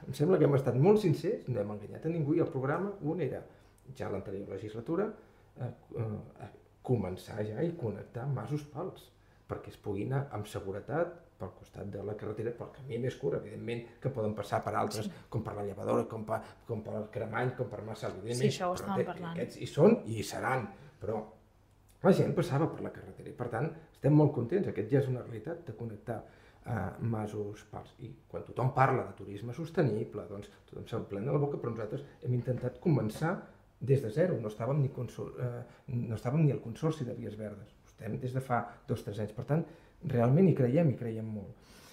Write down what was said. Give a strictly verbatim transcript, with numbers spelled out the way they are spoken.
em sembla que hem estat molt sincers, no hem enganyat a ningú, i el programa, un era, ja l'anterior legislatura, eh, eh, començar ja i connectar masos pals, perquè es pugui anar amb seguretat pel costat de la carretera, pel camí més curt, evidentment, que poden passar per altres, sí. com per la Llevadora, com per, com per Cremany, com per Marçal, evidentment. Sí, això ho estàvem parlant. Aquests hi són i hi seran, però la gent passava per la carretera i, per tant, estem molt contents. Aquest ja és una realitat de connectar eh, masos pals. I quan tothom parla de turisme sostenible, doncs tothom se'l plena la boca, però nosaltres hem intentat començar des de zero. No estàvem ni, consor eh, no estàvem ni al Consorci de Vies Verdes. Estem des de fa dos o tres anys. Per tant, realment hi creiem, hi creiem molt.